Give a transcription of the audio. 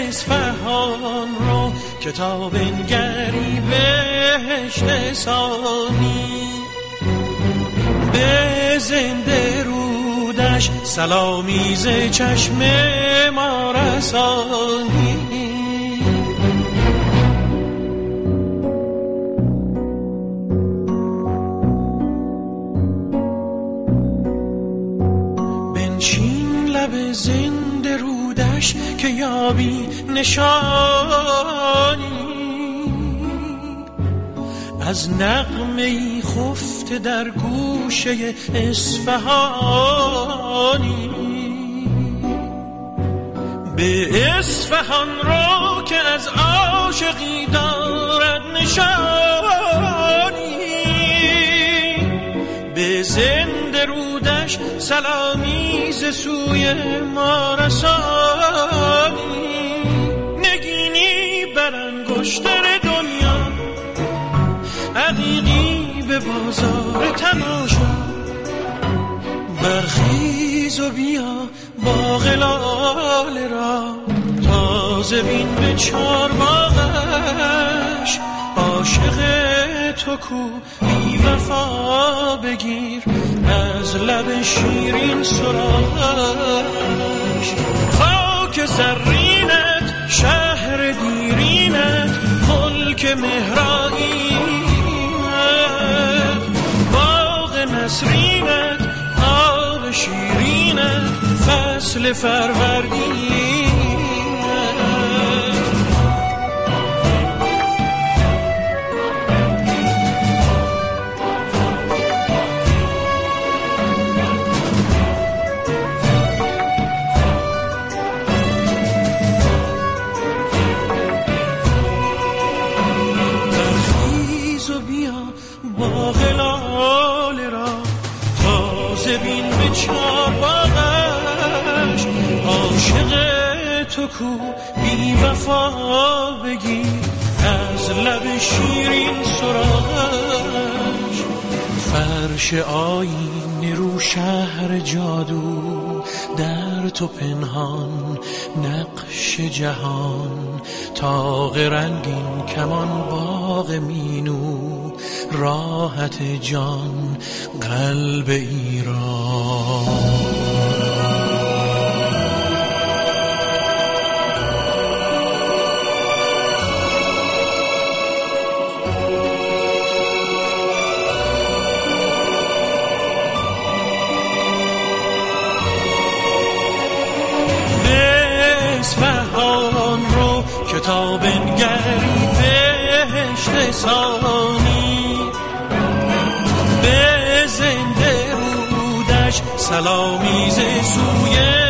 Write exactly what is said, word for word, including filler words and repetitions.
اصفهان رو کتاب نگری بهشت ثانی، به زنده رودش سلامی ز چشم ما رسانی. بنشین لب زنده رودش که یابی نشانی از نغمه‌ای خفته در گوشه اصفهانی. به اصفهان رو که از عاشقی دارد نشانی، به زنده رودش سلامی ز سوی ما رسانی. نگینی بر انگشتر دنیا عقیقی به بازار تماشا، برخیز و بیا باغ لاله را تازه بین به چار باغش. عاشق تو کو بی وفا بگیر از لب شیرین سراغش. خاک زرینت شهر دیرینت ملک مهرائینت، باغ نسرینت آب شیرینت فصل فروردینت. باغ لاله را تازه بین به چار باغش. عاشق تو کو بی وفا بگیر از لب شیرین سراغش. فرش آیینه رو شهر جادو در تو پنهان نقش جهان. طاق رنگین کمان باغ مینو راحت جان قلب ایران. اصفهان رو کتاب نگری بهشت ثانی، به زنده رودش سلامی ز سوی